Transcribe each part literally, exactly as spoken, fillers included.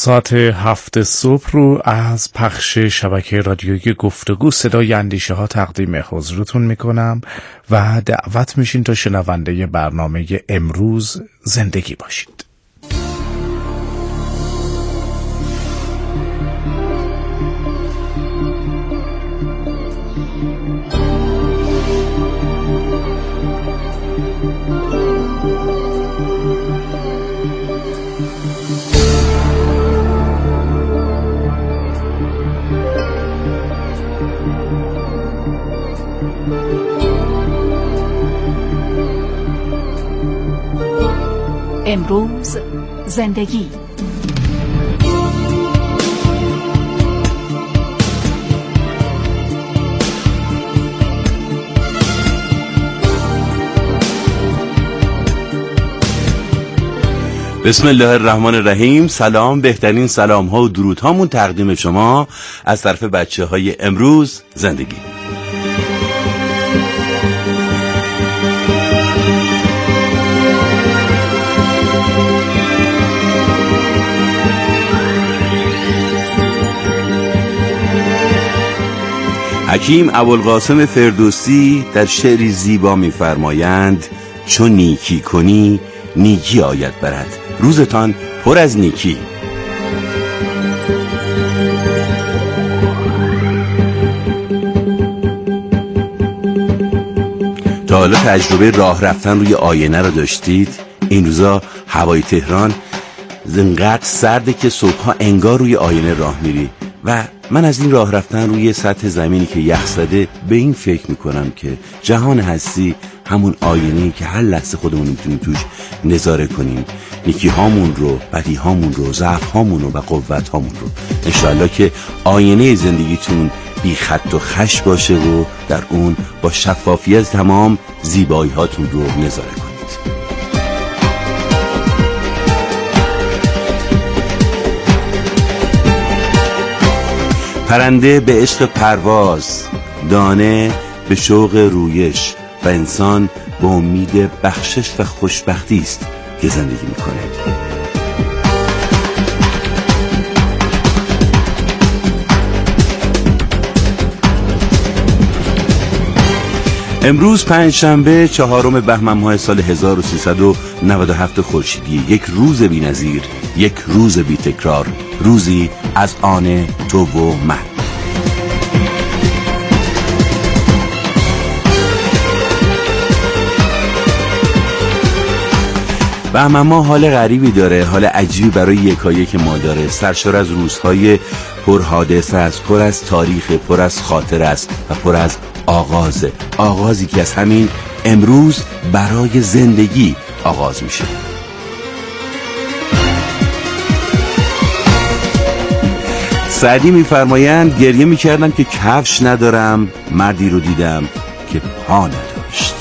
ساعت هفت صبح رو از پخش شبکه رادیویی گفتگو صدای اندیشه ها تقدیم حضورتون میکنم و دعوت میشین تا شنونده برنامه امروز زندگی باشید. امروز زندگی. بسم الله الرحمن الرحیم. سلام، بهترین سلام ها و درود هامون تقدیم شما از طرف بچه های امروز زندگی. حکیم ابوالقاسم فردوسی در شعری زیبا می‌فرمایند چون نیکی کنی نیکی آید برد، روزتان پر از نیکی. تا حالا تجربه راه رفتن روی آینه را داشتید؟ این روزا هوای تهران زنقدر سرده که صبحها انگار روی آینه راه میری و من از این راه رفتن روی سطح زمینی که یخ زده به این فکر میکنم که جهان هستی همون آینه‌ای که هر لحظه خودمون میتونیم توش نظاره کنیم، نیکی هامون رو، بدی هامون رو، ضعف هامون رو و قوت هامون رو. انشاءالله که آینه زندگیتون بی خط و خش باشه و در اون با شفافیت تمام زیبایی هاتون رو نظاره کنید. پرنده به عشق پرواز، دانه به شوق رویش و انسان به امید بخشش و خوشبختی است که زندگی میکنه. امروز پنجشنبه چهارم بهمن ماه سال هزار و سیصد و نود و هفت خورشیدی، یک روز بی‌نظیر، یک روز بی تکرار، روزی از آن تو و من. بهمن ماه حال غریبی داره، حال عجیبی برای یکایک ما داره، سرشار از روزهای پر حادثه است، پر از تاریخ، پر از خاطره است و پر از آغازه. آغازی که از همین امروز برای زندگی آغاز میشه. سعدی میفرمایند گریه میکردم که کفش ندارم، مردی رو دیدم که پا نداشت.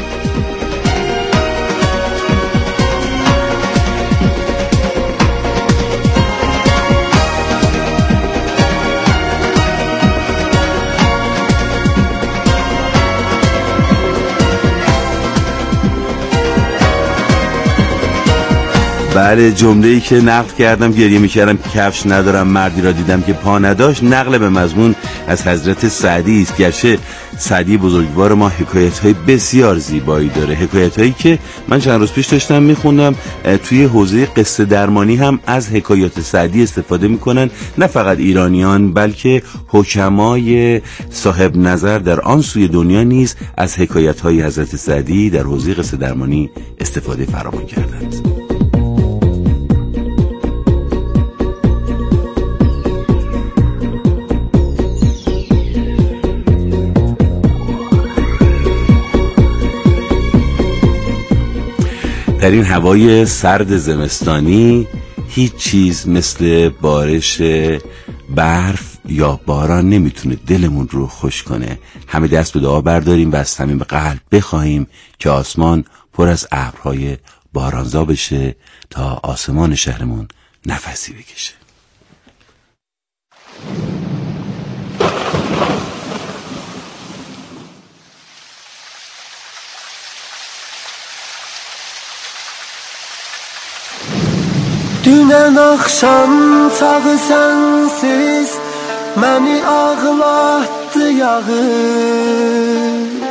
بله، جمله‌ای که نقل کردم گریه می‌کردم که کفش ندارم، مردی را دیدم که پا نداشت، نقل به مضمون از حضرت سعدی است. گرچه سعدی بزرگوار ما حکایت‌های بسیار زیبایی داره، حکایت‌هایی که من چند روز پیش داشتم می‌خوندم توی حوزه قصه درمانی هم از حکایات سعدی استفاده می‌کنن، نه فقط ایرانیان بلکه حکمای صاحب نظر در آن سوی دنیا نیز از حکایت‌های حضرت سعدی در حوزه قصه درمانی استفاده فراوان کردند. در این هوای سرد زمستانی هیچ چیز مثل بارش برف یا باران نمیتونه دلمون رو خوش کنه. همه دست به دعا برداریم و از صمیم قلب بخواهیم که آسمان پر از ابرهای بارانزا بشه تا آسمان شهرمون نفسی بکشه. دون Dünən axşam tağı sənsiz məni ağlatdı yağış.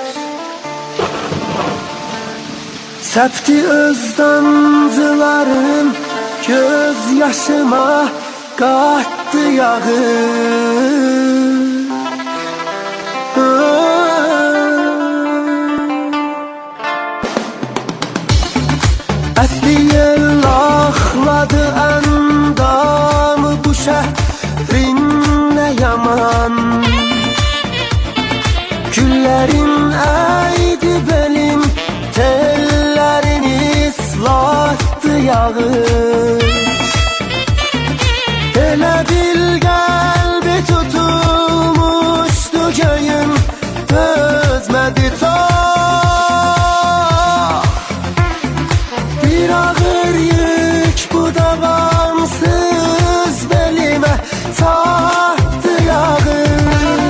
Səpdi öz damcılarım göz yaşıma qatdı yağış. Əsli yel axladı əndamı bu şəhrin nə yaman. Güllərin əydi belim, tellərin islatdı yağış. Elə bil qəlbi tutulmuşdu göyün, özmədi ta. Bir ağır yük bu davamsız belimə tahtı yağış.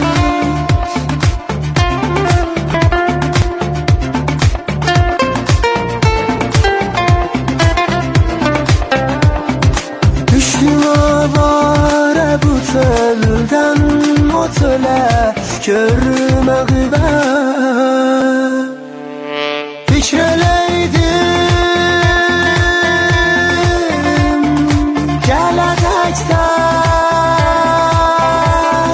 Düşdüm avara bu teldən o telə görməyi mən. Fikr eləydim gələcəkdən,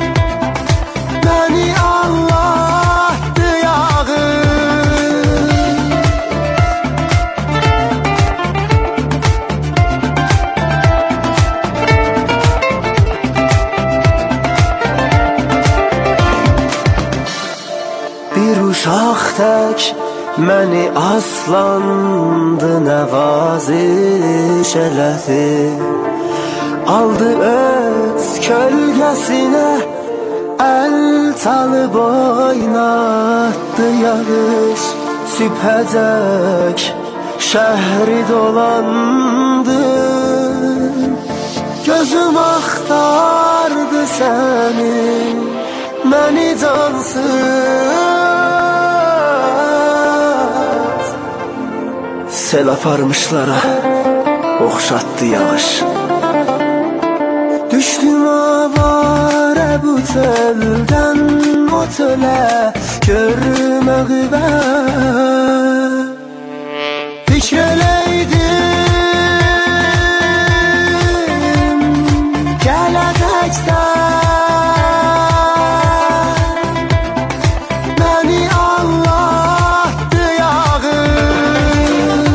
məni Allah'dı yağış. Bir uşaq tək məni aslandı nəvaziş elədi, aldı öz kölgəsinə əl çalıb oynatdı yağış. Sübhəcək şəhri dolandı, gözüm axtardı səni, məni cansız sel aparmışlara oxşatdı yağış. Düşdüm avara bu teldən o telə görməyi mən. Fikr eləydim gələcəkdən, məni Allah'dı yağış.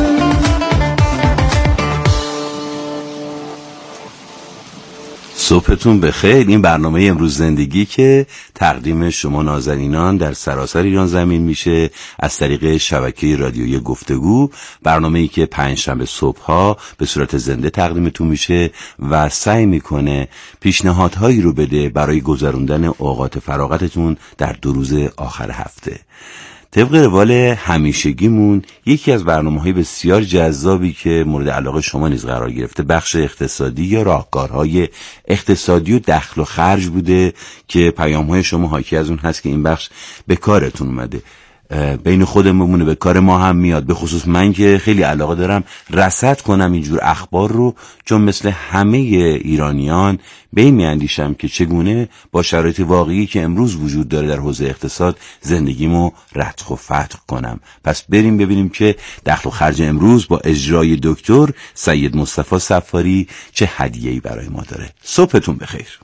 صبحتون بخیر. این برنامه امروز زندگی که تقدیم شما نازنینان در سراسر ایران زمین میشه از طریق شبکه رادیویی گفتگو، برنامه‌ای که پنج شنبه صبح‌ها به صورت زنده تقدیمتون میشه و سعی میکنه پیشنهادهایی رو بده برای گذروندن اوقات فراغتتون در دو روز آخر هفته. طبق روال همیشگیمون یکی از برنامه‌های بسیار جذابی که مورد علاقه شما نیز قرار گرفته بخش اقتصادی یا راهکارهای اقتصادی و دخل و خرج بوده که پیام‌های شما حاکی از اون هست که این بخش به کارتون اومده، بین خودمون به کار ما هم میاد. به خصوص من که خیلی علاقه دارم رصد کنم اینجور اخبار رو، چون مثل همه ایرانیان به این میاندیشم که چگونه با شرایط واقعی که امروز وجود داره در حوزه اقتصاد زندگیمو رتق و فتق کنم. پس بریم ببینیم که دخل و خرج امروز با اجرای دکتر سید مصطفی صفاری چه هدیه‌ای برای ما داره. صبحتون بخیر.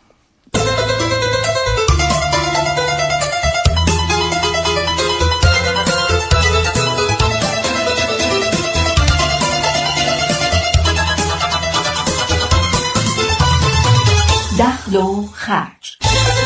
دخل و خرج.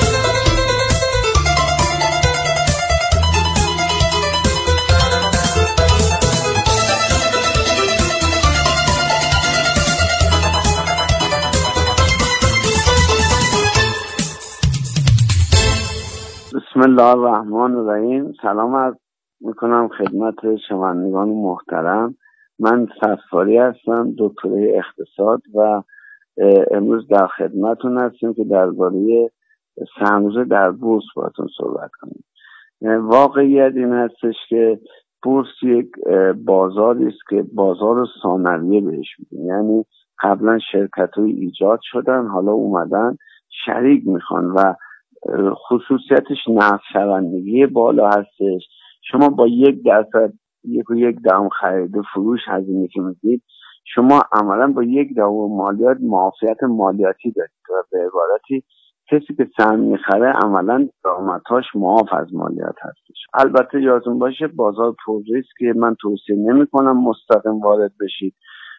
بسم الله الرحمن الرحیم. سلام عرض میکنم خدمت شنوندگان محترم. من صفاری هستم، دکترای اقتصاد، و امروز در خدمتون هستیم که درباره سهام‌ریزی در بورس باهاتون صحبت کنیم. واقعیت این هستش که بورس یک بازاری است که بازار ثانویه بهش میگیم، یعنی قبلا شرکت‌های ایجاد شدن، حالا اومدن شریک میخوان و خصوصیتش نقد شوندگی بالا هستش. شما با یک درصد یک و یک دهم خرید و فروش هزینه که میدید، شما عملا با یک دهم مالیات معافیت مالیاتی دارید و به عبارتی کسی که سهم میخره عملا درآمدهاش معاف از مالیات هستش. البته یادتون باشه بازار پر ریسکه، من توصیه نمیکنم مستقیم وارد بشید.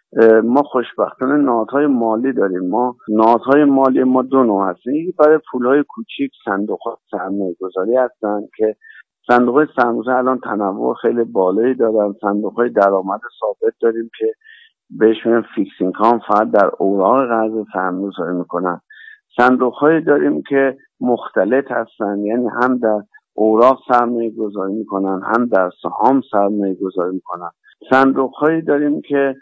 ما خوشبختانه نهادهای مالی داریم. ما نهادهای مالی ما دو نوع هستن، یکی برای پولهای کوچیک صندوق سرمایه گذاری هستن که صندوق سرمایه الان تنوع خیلی بالایی دارن. صندوق های درآمد ثابت داریم که بهشون فیکس اینکام فقط در اوراق قرض سرمایه گذاری میکنن. صندوق های داریم که مختلط هستن، یعنی هم در اوراق سرمایه گذاری میکنن هم در سهام سرمایه گذاری میکنن. صندوق هایی داریم که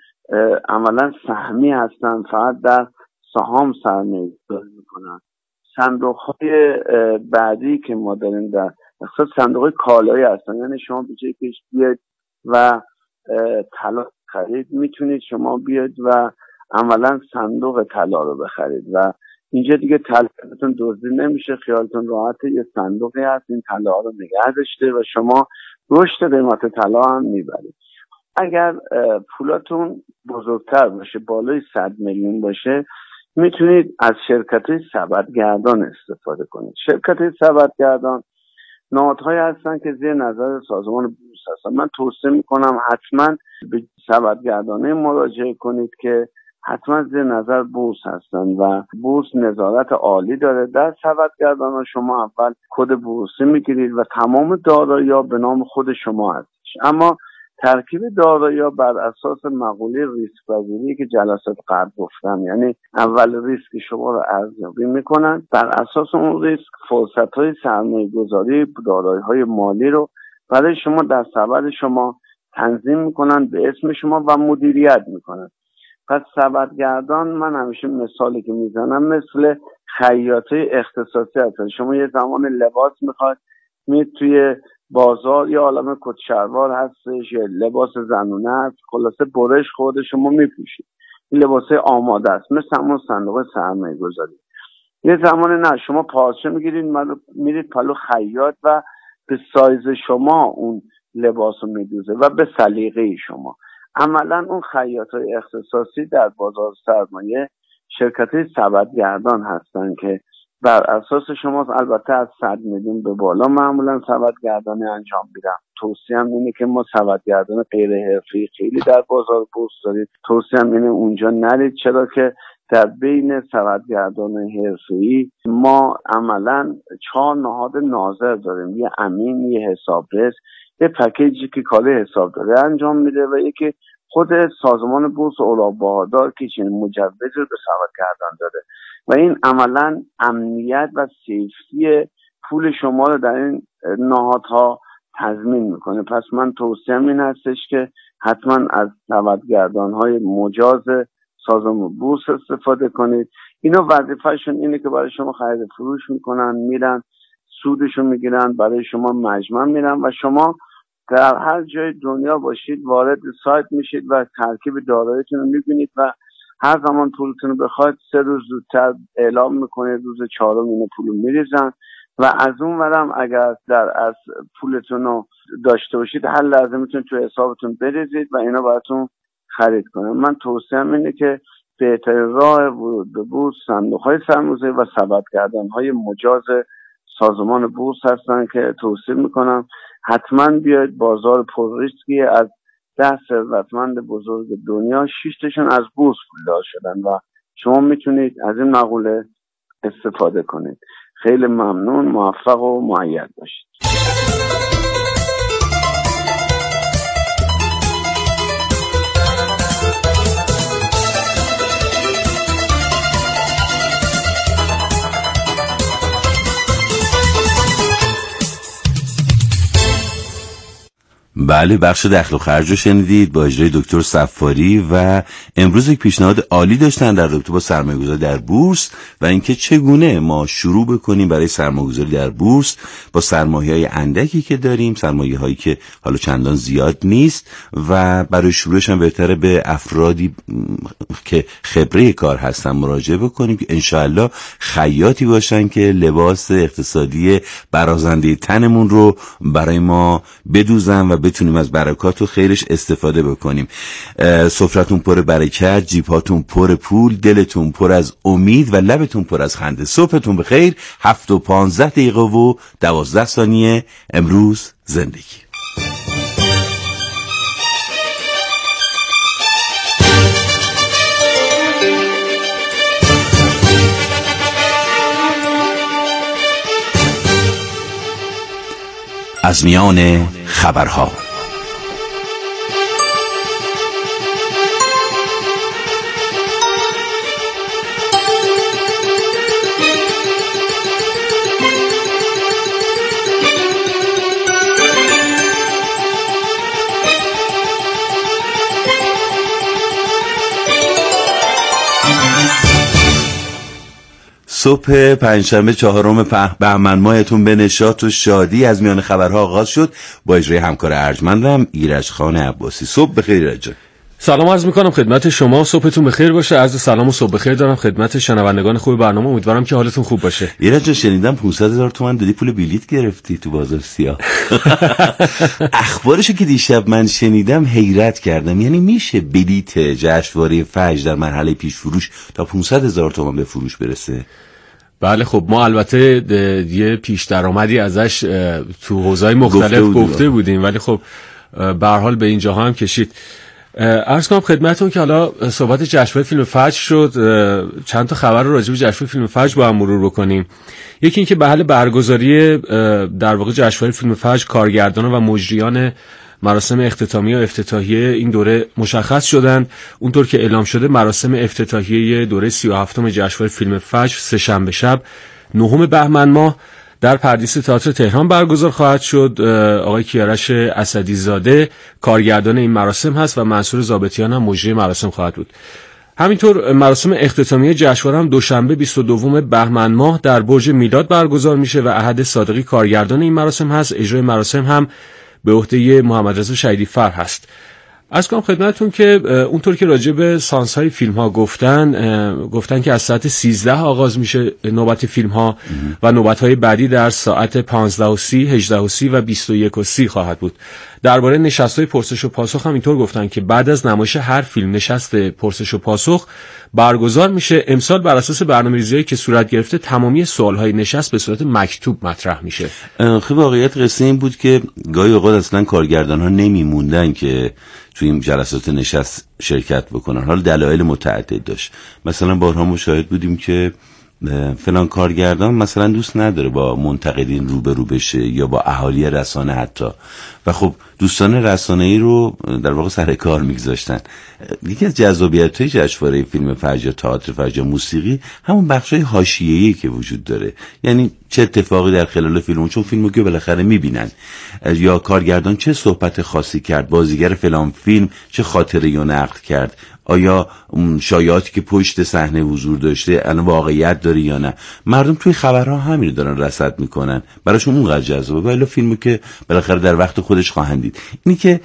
عملا سهمی هستن، فقط در سهام سرمایه گذاری میکنن. صندوق های بعدی که ما داریم در اقتصاد صندوق های کالایی هستن، یعنی شما به جای که بیاید و طلا خرید میتونید شما بیاید و عملا صندوق طلا رو بخرید و اینجا دیگه طلاتون دزدی نمیشه، خیالتون راحته، یه صندوقی هست این طلا رو نگه داشته و شما رشد قیمت طلا هم میبرید. اگر پولاتون بزرگتر باشه، بالای صد میلیون باشه، میتونید از شرکت‌های سبدگردان استفاده کنید. شرکت‌های سبدگردان نهادهایی هستن که زیر نظر سازمان بورس هستن. من توصیه میکنم حتما به سبدگردانه مراجعه کنید که حتما زیر نظر بورس هستن و بورس نظارت عالی داره. در سبدگردان شما اول کد بورسی میگیرید و تمام دارایی‌ها به نام خود شما هستش، اما ترکیب دارایی‌ها بر اساس مقوله ریسک پذیری که جلسات قبل گفتم، یعنی اول ریسک شما رو ارزیابی میکنن، بر اساس اون ریسک فرصت‌های سرمایه‌گذاری دارایی‌های مالی رو برای شما در سبد شما تنظیم میکنن به اسم شما و مدیریت میکنن. پس سبدگردان من همیشه مثالی که میزنم مثل خیاطی اختصاصی هستن. شما یه زمان لباس میخواد، میید توی بازار یه عالمه کت شلوار هستش یا لباس زنونه هست، خلاصه برش خود شما میپوشید، این لباسه آماده است، مثل همون صندوق سرمایه گذاری. یه زمان نه، شما پارچه میگیرید میرید پلو خیاط و به سایز شما اون لباس رو میدوزه و به سلیقه شما. عملا اون خیاطای اختصاصی در بازار سرمایه شرکت‌های سبدگردان هستن که بر اساس شما البته از صد میلیون به بالا معمولا سبدگردانی انجام میدن. توصیه‌ام اینه که ما سبدگردان غیر حرفه‌ای خیلی در بازار بورس داریم. توصیه‌ام اینه اونجا نرید، چرا که در بین سبدگردان حرفه‌ای ما عملا چهار نهاد ناظر داریم، یه امین، یه حسابرس، یه پکیجی که کار حسابداری انجام میده و یکی خود سازمان بورس اوراق بهادار که چنین مجوز رو به سبدگردان داده و این عملا امنیت و سیفتی پول شما رو در این نهادها تضمین میکنه. پس من توصیه‌ام این هستش که حتما از سبدگردان‌های مجاز سازمان بورس استفاده کنید. اینا وظیفه‌شون اینه که برای شما خرید فروش میکنن، میرن سودشون میگیرن، برای شما مجمع میرن و شما در هر جای دنیا باشید وارد سایت میشید و ترکیب داراییتون رو میبینید و هر زمان پولتون رو بخواید سه روز زودتر اعلام میکنید، روز چهارم اینو پول میریزن و از اون ورم اگر در از پولتون رو داشته باشید هر لحظه میتونید تو حسابتون بریزید و اینا براتون خرید کنن. من توصیه‌ام اینه که بهترین راه ورود به بورس صندوق‌های سرمایه‌گذاری و سبدگردان‌های مجاز سازمان بورس هستن که توصیه میکنم حتما بیاید. بازار پر ریسکی، از ده ثروتمند بزرگ دنیا شش تاشون از بورس پولدار شدن و شما میتونید از این مقوله استفاده کنید. خیلی ممنون، موفق و مؤید باشید. بله، بخش دخل و خرج رو شنیدید با اجرای دکتر صفاری و امروز یک پیشنهاد عالی داشتن در رابطه با سرمایه‌گذاری در بورس و اینکه چگونه ما شروع بکنیم برای سرمایه‌گذاری در بورس با سرمایه‌های اندکی که داریم، سرمایه‌هایی که حالا چندان زیاد نیست و برای شروعش هم بهتره به افرادی که خبره کار هستن مراجعه بکنیم که انشاءالله خیاطی باشن که لباس اقتصادی برازنده تنمون رو برای ما بدوزن و بتونیم از برکات و خیرش استفاده بکنیم. سفرتون پر برکت، جیبهاتون پر پول، دلتون پر از امید و لبتون پر از خنده. صبحتون بخیر. هفت و پانزده دقیقه و دوازده ثانیه. امروز زندگی. از میان خبرها. صبح پنجشنبه چهارم بهمن ماهتون به نشاط و شادی از میان خبرها آغاز شد با اجرای همکار ارجمندم ایرج خان عباسی. صبح بخیر ایرج. سلام عرض میکنم خدمت شما، صبحتون بخیر باشه. عرض سلام و صبح بخیر دارم خدمت شنوندگان خوب برنامه، امیدوارم که حالتون خوب باشه. ایرج شنیدم پانصد هزار تومان دادی پول بلیت گرفتی تو بازار سیاه. اخبارشو که دیشب من شنیدم حیرت کردم، یعنی میشه بلیت جشنواره فجر در مرحله پیش فروش تا پانصد هزار تومان به فروش برسه؟ بله خب ما البته یه پیش درآمدی ازش تو حوزه‌های مختلف گفته, گفته بودیم، ولی خب به هر حال به اینجاها هم کشید. عرض کنم خدمتتون که حالا صحبت جشنواره فیلم فجر شد، چند تا خبر رو راجع به جشنواره فیلم فجر با هم مرور بکنیم. یکی اینکه به حال برگزاری در واقع جشنواره فیلم فجر کارگردانان و مجریان مراسم اختتامیه و افتتاحیه این دوره مشخص شدند. اونطور که اعلام شده مراسم افتتاحیه دوره سی و هفتم جشنواره فیلم فجر سه شنبه شب نهم بهمن ماه در پردیس تئاتر تهران برگزار خواهد شد. آقای کیارش اسدی زاده کارگردان این مراسم هست و منصور ضابطیان هم مجری مراسم خواهد بود. همینطور مراسم اختتامیه جشنواره هم دوشنبه بیست و دو بهمن ماه در برج میلاد برگزار میشه و احد صادقی کارگردان این مراسم هست. اجرای مراسم هم به عهده محمد رضا شهیدی فر هست. از کنم خدمتتون که اونطور که راجع به سانس های فیلم ها گفتن گفتن که از ساعت سیزده آغاز میشه نوبت فیلم ها و نوبت های بعدی در ساعت پانزده و سی، هجده و سی و بیست و یک و سی خواهد بود. درباره نشست های پرسش و پاسخ هم اینطور گفتن که بعد از نمایش هر فیلم نشست پرسش و پاسخ برگزار میشه. امسال بر اساس برنامه‌ریزی‌هایی که صورت گرفته تمامی سوال‌های نشست به صورت مکتوب مطرح میشه. خب واقعیت قصه این بود که گاهی اوقات اصلا کارگردان‌ها نمیموندن که توی این جلسات نشست شرکت بکنن. حالا دلایل متعدد داشت. مثلا بارها مشاهد بودیم که فلان کارگردان مثلا دوست نداره با منتقدین روبرو بشه یا با اهالی رسانه حتی، و خب دوستان رسانه‌ای رو در واقع سر کار میگذاشتن. یکی از جذابیت‌های جشنواره فیلم فجر، تئاتر فجر، موسیقی همون بخشای حاشیه‌ای که وجود داره، یعنی چه اتفاقی در خلال فیلم، چون فیلمو که بالاخره میبینن، یا کارگردان چه صحبت خاصی کرد، بازیگر فلان فیلم چه خاطره‌ای نقل کرد، آیا شایعاتی که پشت صحنه حضور داشته الان واقعیت داره یا نه. مردم توی خبرها همین رو دارن رصد میکنن، براشون اونقدر جذابه. ولی فیلمو که بالاخره در وقت خودش خواهند دید. اینی که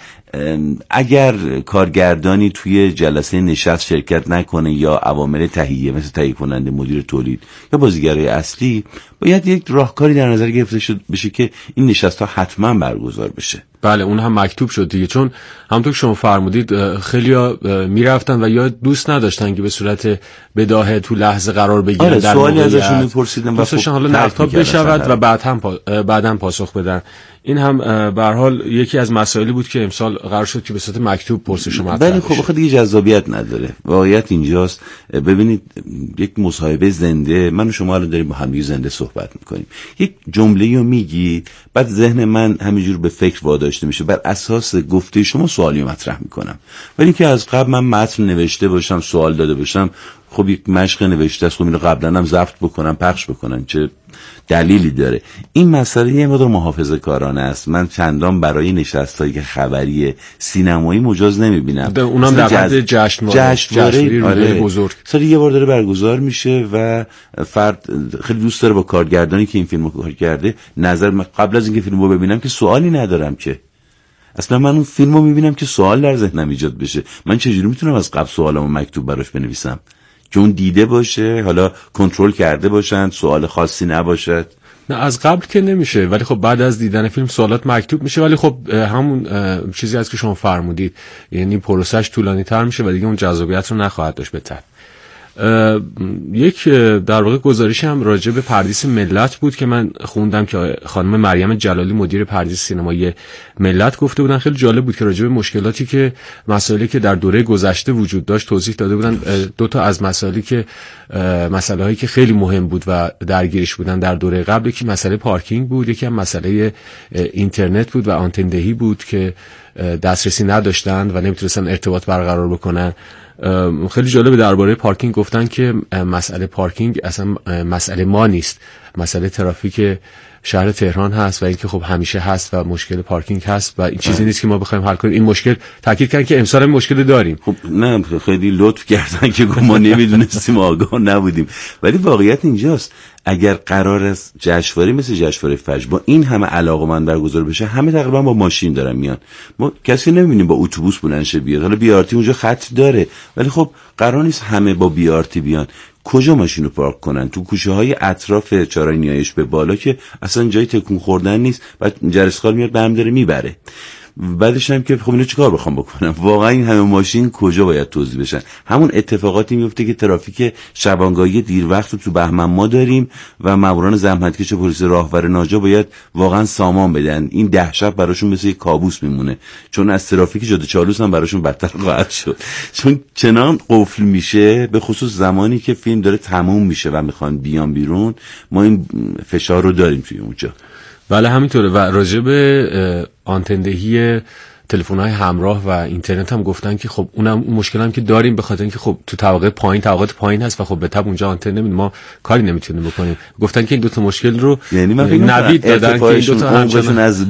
اگر کارگردانی توی جلسه نشست شرکت نکنه یا عوامل تهیه مثل تهیه کننده، مدیر تولید یا بازیگرای اصلی، باید یک راهکاری در نظر گرفته شد بشه که این نشست ها حتما برگزار بشه. بله اون هم مکتوب شد دیگه، چون همونطور که شما فرمودید خیلیا میرفتن و یا دوست نداشتن که به صورت بداهه تو لحظه قرار بگیرن. آره در سوالی ازشون میپرسیدن و خب حالا نقطاب بشود و بعد هم پا... بعداً پاسخ بدن. این هم به هر حال یکی از مسائلی بود که امسال قرار شد که به صورت مکتوب پرسش و مطرح بشه. خب خب دیگه جذابیت نداره. واقعیت اینجاست. ببینید یک مصاحبه زنده، من و شما الان داریم با هم زنده صحبت میکنیم، یک جمله‌ای رو میگی، بعد ذهن من همینجور به فکر واداشته میشه، بر اساس گفته شما سوالی مطرح میکنم. ولی که از قبل من متن نوشته باشم، سوال داده باشم، خب یک مشق نوشته است، خب اینو قبلا هم ضبط بکنم، پخش بکنم، چه دلیلی داره. این مسئله یه مقدار محافظه‌کارانه است. من چندان برای نشستایی که خبری سینمایی مجاز نمیبینم. اونم در حد جشنواره جشنواره آره. بزرگ سالی یه بار داره برگزار میشه و فرد خیلی دوست داره با کارگردانی که این فیلمو کار کرده نظر من قبل از اینکه فیلمو ببینم که سوالی ندارم که اصلا من اون فیلمو میبینم که سوال در ذهنم ایجاد بشه. من چجوری میتونم از قبل سوالامو مکتوب براش بنویسم که اون دیده باشه، حالا کنترل کرده باشن، سوال خاصی نباشد؟ نه از قبل که نمیشه، ولی خب بعد از دیدن فیلم سوالات مکتوب میشه. ولی خب همون چیزی هست که شما فرمودید، یعنی پروسش طولانی تر میشه و دیگه اون جذابیت رو نخواهد داشت. بهتر یک در واقع گزارش هم راجع به پردیس ملت بود که من خوندم که خانم مریم جلالی مدیر پردیس سینمایی ملت گفته بودن. خیلی جالب بود که راجع به مشکلاتی که مسائلی که در دوره گذشته وجود داشت توضیح داده بودن. دو تا از مسائلی که مسائلی هایی که خیلی مهم بود و درگیرش بودن در دوره قبل، یکی مسئله پارکینگ بود، یکی هم مسئله اینترنت بود و آنتن دهی بود که دسترسی نداشتند و نمیتونستن ارتباط برقرار بکنن. خیلی جالب درباره پارکینگ گفتن که مسئله پارکینگ اصلا مسئله ما نیست، مسئله ترافیک شهر تهران هست و اینکه خب همیشه هست و مشکل پارکینگ هست و این چیزی نیست که ما بخوایم حل کنیم. این مشکل تاکید کردن که امسال هم مشکل داریم. خب نه خیلی لطف کردن که ما نمیدونستیم، آگاه نبودیم. ولی واقعیت اینجاست اگر قرار است جشنواره مثل جشنواره فجر با این همه علاقه‌مند برگزار بشه، همه تقریبا با ماشین دارن میان، ما کسی نمیبینیم با اتوبوس بلند شه بیاد. حالا بی آر تی اونجا خط داره ولی خب قرار نیست همه با بی آر تی بیان. کجا ماشین رو پارک کنن؟ تو کوچه های اطراف چهارراه نیایش به بالا که اصلا جای تکون خوردن نیست و جرسخال میاد برم داره میبره. بعدش هم که خب اینو چیکار بخوام بکنم؟ واقعا این همه ماشین کجا باید توزیع بشن؟ همون اتفاقاتی میفته که ترافیک شبانگاهی دیر وقت رو تو بهمن ما داریم و ماموران زحمتکش پلیس راهور ناجا باید واقعا سامان بدن. این ده شب براشون مثل یک کابوس میمونه، چون از ترافیک جاده چالوس هم براشون بدتر خواهد شد، چون چنان قفل میشه، به خصوص زمانی که فیلم داره تموم میشه و میخوان بیان بیرون. ما این فشار رو داریم توی اونجا. بله همینطوره. و راجع به آنتندهی تلفن‌های همراه و اینترنت هم گفتن که خب اونم اون مشکل هم که داریم، به خاطر اینکه خب تو طبقه پایین طبقات پایین هست و خب به تبع اونجا آنتن نمیدیم، ما کاری نمیتونیم بکنیم. گفتن که این دو تا مشکل رو یعنی نوید دادن که این دو تا همچنان از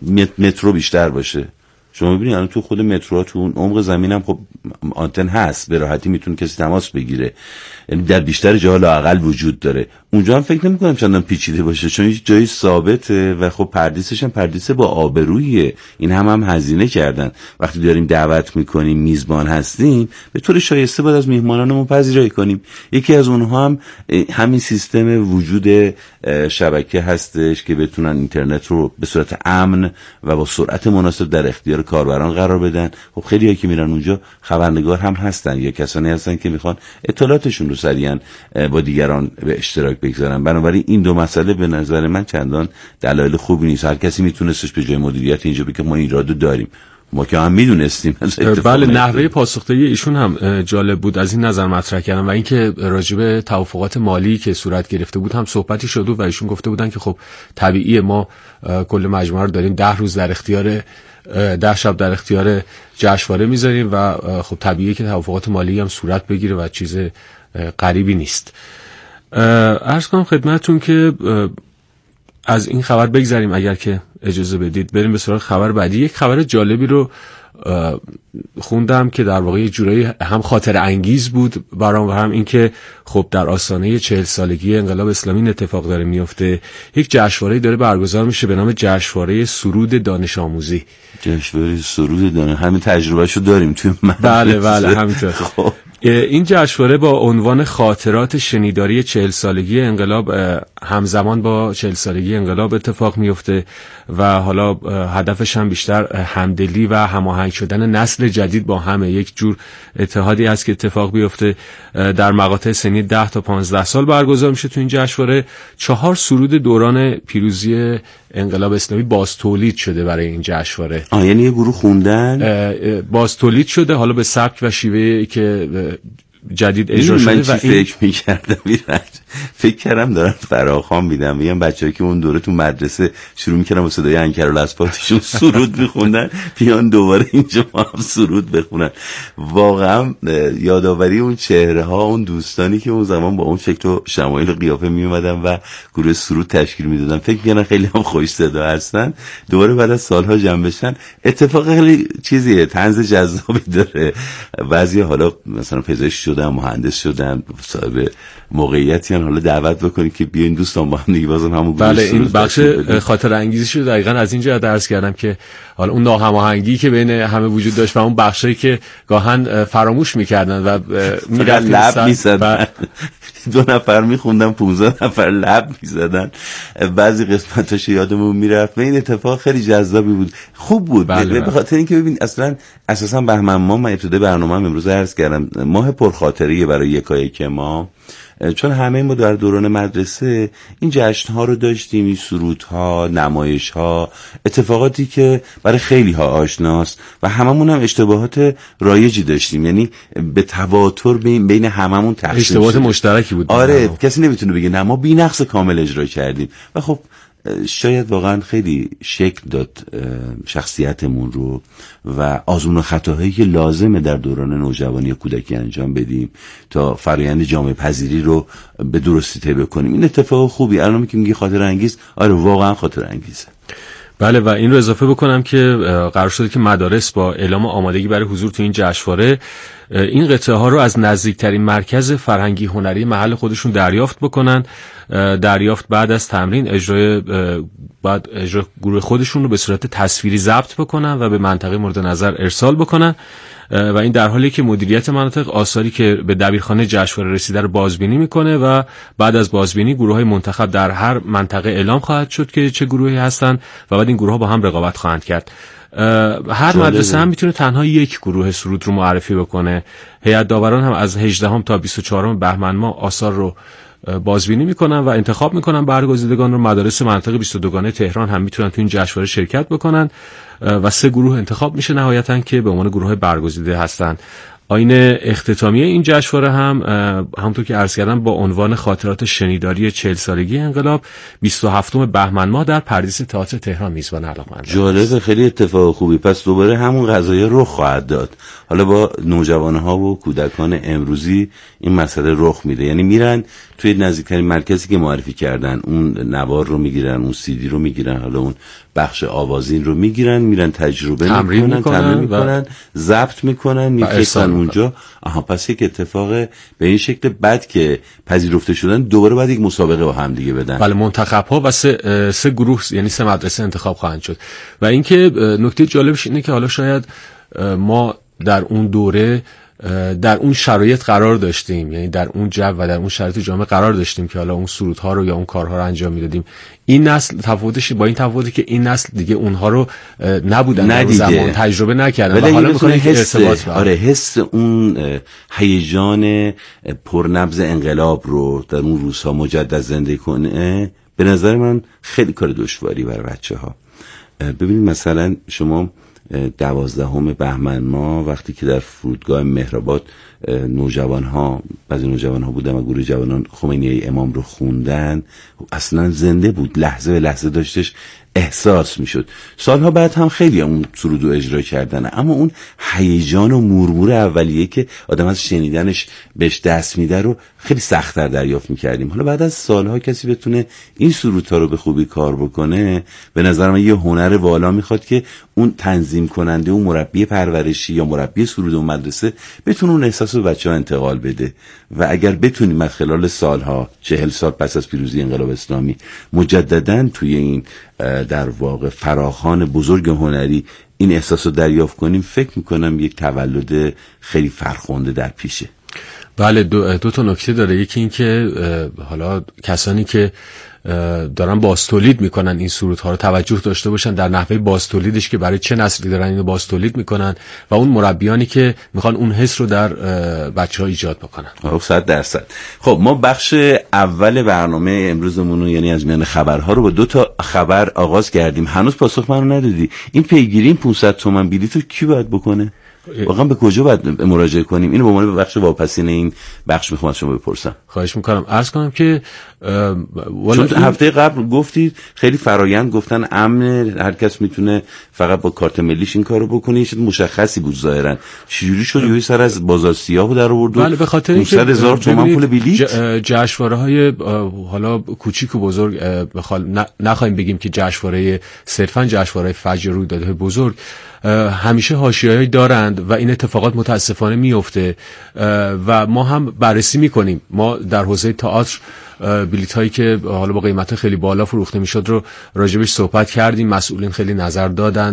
مترو بیشتر باشه. شما می‌بینید الان تو خود مترو تو اون عمق زمین هم خب آنتن هست، به راحتی میتونه کسی تماس بگیره، یعنی در بیشتر جاها لااقل وجود داره. اونجا هم فکر نمی‌کنم چندان پیچیده باشه چون هیچ جایی ثابته و خب پردیسش هم پردیس با آبرویه. این هم هم هزینه کردن. وقتی داریم دعوت می‌کنیم، میزبان هستیم، به طور شایسته باید از میهمانانمون پذیرایی کنیم. یکی از اونها هم همین سیستم وجود شبکه هستش که بتونن اینترنت رو به صورت امن و با سرعت مناسب در اختیار کاربران قرار بدن. خب خیلی‌ها که میرن اونجا خبرنگار هم هستن یا کسانی هستن که میخوان اطلاعاتشون رو سریعا با دیگران به اشتراک بگذارن. بنابراین این دو مسئله به نظر من چندان دلایل خوبی نیست. هر کسی میتونستش به جای مدیریت اینجا بگه ما این ایرادو داریم، ما که هم میدونستیم. بله نحوه پاسخگویی ایشون هم جالب بود، از این نظر مطرح کردن و اینکه راجع به توافقات مالی که صورت گرفته بود هم صحبتی شد و ایشون گفته بودن که خب طبیعیه ما کل مجموعه رو داریم ده روز در اختیار ده شب در اختیار جشنواره میذاریم و خب طبیعیه که توافقات مالی هم صورت بگیره و چیز غریبی نیست. عرض کنم خدمتتون که از این خبر بگذریم اگر که اجازه بدید، بریم به سراغ خبر بعدی. یک خبر جالبی رو خوندم که در واقع جورایی هم خاطر انگیز بود برام و هم این که خب در آستانه چهل سالگی انقلاب اسلامی اتفاق داره میفته. یک جشنواره داره برگزار میشه به نام جشنواره سرود دانش آموزی. جشنواره سرود دانش، همین تجربهشو داریم توی مدرسه. بله بله همینطور. خب. این جشنواره با عنوان خاطرات شنیداری چهل سالگی انقلاب همزمان با چهل سالگی انقلاب اتفاق میفته و حالا هدفش هم بیشتر همدلی و هماهنگ شدن نسل جدید با همه، یک جور اتحادی است که اتفاق بیفته. در مقاطع سنی ده تا پانزده سال برگزار میشه تو این جشنواره. چهار سرود دوران پیروزی انقلاب اسلامی باز تولید شده برای این جشنواره. آه یعنی یه گروه خوندن باز تولید شده، حالا به سبک و شیوهی که جدید اجرا شده. من چی و این... فکر میکردم میرد فکر کردم دارن فراخوان میدم، میگم بچه‌ای که اون دوره تو مدرسه شروع میکردن با صدای انکر و لسپاتشون سرود میخوندن بیان دوباره اینجا ما هم سرود بخونن. واقعا یادآوری اون چهره ها، اون دوستانی که اون زمان با اون شکل و شمایل و قیافه میومدن و گروه سرود تشکیل میدادن، فکر میکنن خیلی هم خوش صدا هستن، دوباره بعد از سالها جمع بشن. اتفاق خیلی چیزیه، طنز جذابی داره. بعضی حالا مثلا پزشک شدن، مهندس شدن، صاحب موقعیتی ان، حالا دعوت بکنید که بیاین دوستان با هم دیگه بازم همون گروه بله سرود. این بخش خاطر انگیزی شد دقیقاً از اینجا درس کردم که حالا اون ناهماهنگی که بین همه وجود داشت و اون بخشایی که گاهن فراموش میکردن و میرفتن لب میزدن، دو نفر میخوندن پونزده نفر لب میزدن، بعضی قسمتاش یادمون میرفت. این اتفاق خیلی جذابی بود، خوب بود. بله به خاطر اینکه ببین اصلا اساسا بهمن ماه، من ابتدای برنامه‌ام امروز عرض کردم، ماه پرخاطریه برای یکایک ما، چون همه ما در دوران مدرسه این جشن‌ها رو داشتیم، این سرودها، نمایش‌ها، اتفاقاتی که برای خیلی ها آشناست و هممون هم اشتباهات رایجی داشتیم، یعنی به تواتر بین بین هممون تقسیم اشتباهات مشترکی بود. آره کسی نمیتونه بگه نه ما بی‌نقص کامل اجرا کردیم و خب شاید واقعا خیلی شکل داد شخصیتمون رو و آزمون و خطاهایی که لازمه در دوران نوجوانی یا کودکی انجام بدیم تا فرآیند جامعه پذیری رو به درستی طی بکنیم. این اتفاق خوبی. الان که میگی خاطر انگیز، آره واقعا خاطر انگیزه. بله و این رو اضافه بکنم که قرار شده که مدارس با اعلام آمادگی برای حضور تو این جشنواره این قطعه ها رو از نزدیکترین مرکز فرهنگی هنری محل خودشون دریافت بکنن. دریافت بعد از تمرین اجرای بعد اجرا گروه خودشون رو به صورت تصویری ضبط بکنن و به منطقه مورد نظر ارسال بکنن و این در حالی که مدیریت مناطق آثاری که به دبیرخانه جشنواره رسیده رو بازبینی میکنه و بعد از بازبینی گروه‌های منتخب در هر منطقه اعلام خواهد شد که چه گروهی هستن و بعد این گروه‌ها با هم رقابت خواهند کرد. هر مدرسه هم میتونه تنها یک گروه سرود رو معرفی بکنه. هیئت داوران هم از هجدهم تا بیست و چهارم بهمن ماه آثار رو بازبینی میکنن و انتخاب میکنن برگزیدگان رو. مدارس منطقه بیست و دوگانه تهران هم میتونن تو این جشنواره شرکت بکنن و سه گروه انتخاب میشه نهایتاً که به عنوان گروه برگزیده هستن. آیین اختتامیه این جشنواره هم همونطور که عرض کردم با عنوان خاطرات شنیداری چهل سالگی انقلاب بیست و هفتم بهمن ماه در پردیس تئاتر تهران میزبان علاقمندان. جالب، خیلی اتفاق خوبی. پس دوباره همون قضایه رخ خواهد داد. حالا با نوجوانها و کودکان امروزی این مسئله رخ میده، یعنی میرن توی نزدیکترین مرکزی که معرفی کردن اون نوار رو میگیرن، اون سیدی رو میگیرن، حالا اون بخش آوازین رو میگیرن، میرن تجربه تمرین میکنن، میکنن تمرین میکنن، ضبط میکنن، میفرستن اونجا. آها پس یک اتفاق به این شکل بعد که پذیرفته شدن دوباره بعد یک مسابقه با هم دیگه بدن. بله منتخب ها و سه سه گروه یعنی سه مدرسه انتخاب خواهند شد. و اینکه نکته جالبش اینه که حالا شاید ما در اون دوره در اون شرایط قرار داشتیم، یعنی در اون جو و در اون شرایط جامعه قرار داشتیم که حالا اون سرودها رو یا اون کارها رو انجام میدادیم. این نسل تفاوتش با این تفاوتی که این نسل دیگه اونها رو نبودن، در اون زمان تجربه نکردن و حالا میخوان که ارتباط آره حس اون هیجان پرنبض انقلاب رو در اون روزها مجدد زنده کنه. به نظر من خیلی کار دشواری برای بچه‌ها. ببینید مثلا شما دوازدهم بهمن ماه وقتی که در فرودگاه مهرآباد نوجوان ها، بعضی نوجوان ها بودن و گروه جوانان خمینی امام رو خوندن، اصلا زنده بود، لحظه به لحظه داشتش احساس میشد. سالها بعد هم خیلی اون سرود رو اجرا کردن، اما اون هیجان و مرمور اولیه که آدم از شنیدنش بهش دست میده رو خیلی سخت‌تر دریافت میکردیم. حالا بعد از سالها کسی بتونه این سرودها رو به خوبی کار بکنه، به نظر من یه هنر والا میخواد که اون تنظیم کننده و مربی پرورشی یا مربی سرود و مدرسه بتونه اون احساس رو بچه‌ها انتقال بده. و اگر بتونیم از خلال سالها، چهل سال پس از پیروزی انقلاب اسلامی، مجدداً توی این در واقع فراخوان بزرگ هنری این احساس رو دریافت کنیم، فکر میکنم یک تولد خیلی فرخنده در پیشه. بله دو, دو تا نکته داره. یکی این که حالا کسانی که دارن بازتولید میکنن این سرودها رو توجه داشته باشن در نحوه بازتولیدش که برای چه نسلی دارن اینو بازتولید میکنن و اون مربیانی که میخوان اون حس رو در بچه‌ها ایجاد بکنن. خب صد درصد. خب ما بخش اول برنامه امروزمون رو یعنی از میان خبرها رو با دو تا خبر آغاز کردیم. هنوز پاسخ منو ندادی. این پیگیری این پانصد تومن بلیط رو کی باید بکنه؟ واقعا به کجا باید مراجعه کنیم؟ اینو به عنوان بخش واپسین این بخش میخوام از شما بپرسم. خواهش میکنم. عرض کنم که چون هفته قبل گفتید خیلی فرایند گفتن امن، هر کس میتونه فقط با کارت ملیش این کارو بکنه، چیز مشخصی بود ظاهرا. چجوری شد یه سر از بازار سیاهو در آورد؟ بله به خاطر اینکه پانصد هزار تومان پول بلیط. جشنواره‌های حالا کوچیک و بزرگ بخوام نخوایم بگیم که جشنواره صرفا جشنواره فجر رویدادهای بزرگ همیشه حاشیه‌ای دارند و این اتفاقات متاسفانه میفته و ما هم بررسی میکنیم. ما در حوزه تئاتر بلیط هایی که حالا با قیمت خیلی بالا فروخته میشد رو راجبش صحبت کردیم، مسئولین خیلی نظر دادن.